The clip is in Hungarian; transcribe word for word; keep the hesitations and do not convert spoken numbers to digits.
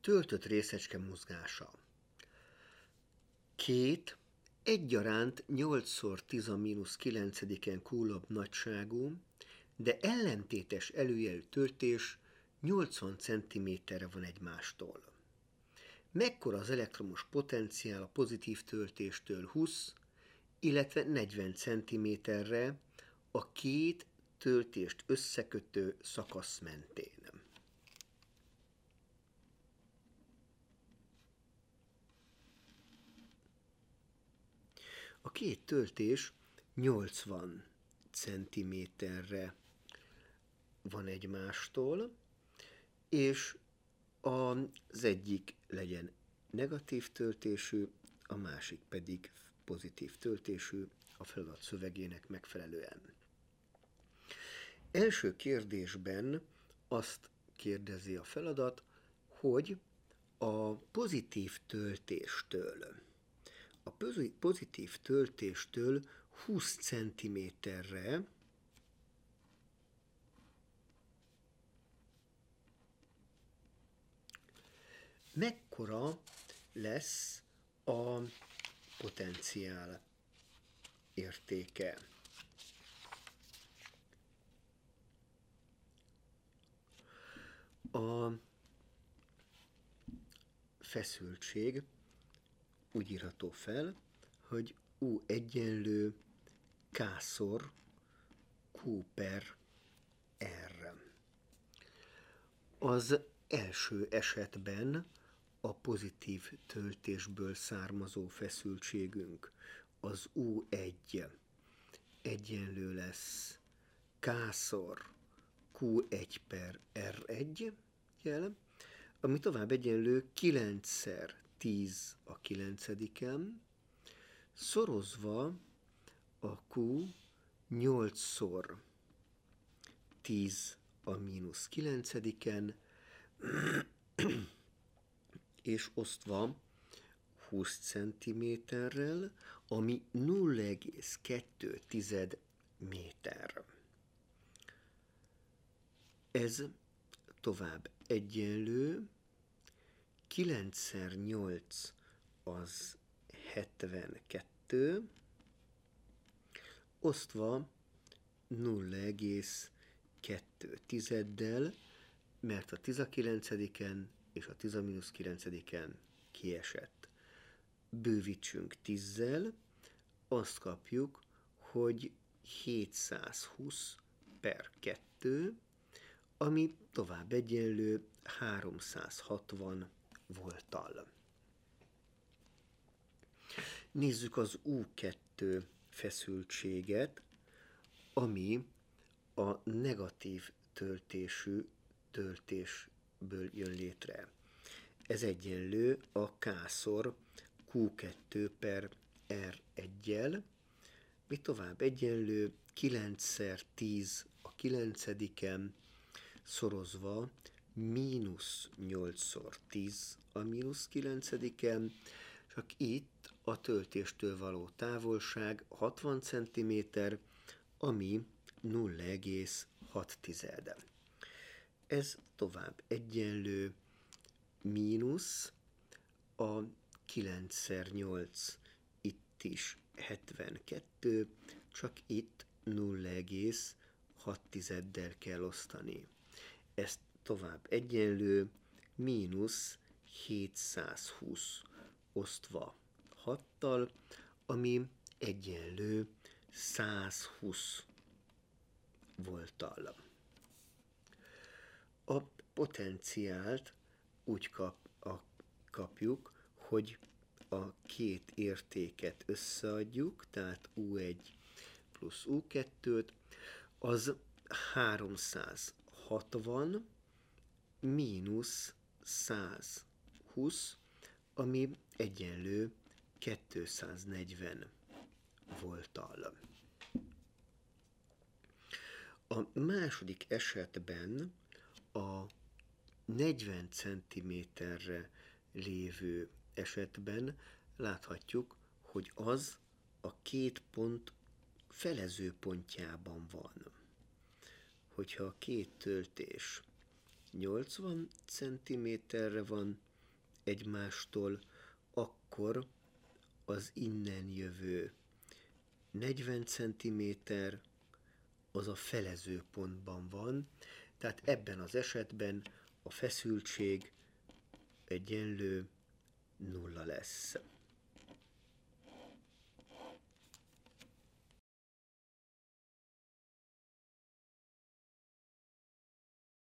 Töltött részecske mozgása. Két egyaránt nyolc szor tíz a mínusz kilencediken kúlobb nagyságú, de ellentétes előjelű töltés nyolcvan centiméterre van egymástól. Mekkora az elektromos potenciál a pozitív töltéstől húsz, illetve negyven centiméterre a két töltést összekötő szakasz mentén. A két töltés nyolcvan centiméterre van egymástól, és az egyik legyen negatív töltésű, a másik pedig pozitív töltésű a feladat szövegének megfelelően. Első kérdésben azt kérdezi a feladat, hogy a pozitív töltéstől, a pozitív töltéstől húsz centiméterre mekkora lesz a potenciál értéke. A feszültség úgy írható fel, hogy U egyenlő K-szor Q per R. Az első esetben a pozitív töltésből származó feszültségünk az U egy egyenlő lesz K-szor Q egy per R egy jel, ami tovább egyenlő kilencszer tíz a kilencediken, szorozva a Q nyolcszor tíz a mínusz kilencediken, és osztva húsz centiméterrel, ami nulla egész kettő méter. Ez tovább egyenlő, kilencszer nyolc az hetvenkettő, osztva nulla egész kettő tizeddel, mert a tíz a kilencediken és a tíz a mínusz kilencediken kiesett. Bővítsünk tízzel, azt kapjuk, hogy hétszázhúsz per kettő, ami tovább egyenlő háromszázhatvan volttal. Nézzük az U kettő feszültséget, ami a negatív töltésű töltésből jön létre. Ez egyenlő a K-szor Q kettő per R egyel, mi tovább egyenlő kilencszer tíz a kilencediken, szorozva mínusz nyolcszor tíz a mínusz kilencediken, csak itt a töltéstől való távolság hatvan centiméter, ami nulla egész hat. Ez tovább egyenlő mínusz a kilencszer nyolc, itt is hetvenkettő, csak itt nulla egész hat del kell osztani. Ez tovább egyenlő mínusz hétszázhúsz osztva hattal, ami egyenlő százhúsz volttal. A potenciált úgy kap, a, kapjuk, hogy a két értéket összeadjuk, tehát U egy plusz U kettőt, az háromszázhatvan mínusz százhúsz, ami egyenlő kétszáznegyven volttal. A második esetben a negyven centiméterre lévő esetben láthatjuk, hogy az a két pont felező pontjában van. Hogyha a két töltés nyolcvan centiméterre van, egymástól, akkor az innen jövő negyven centiméter az a felezőpontban van, tehát ebben az esetben a feszültség egyenlő nulla lesz.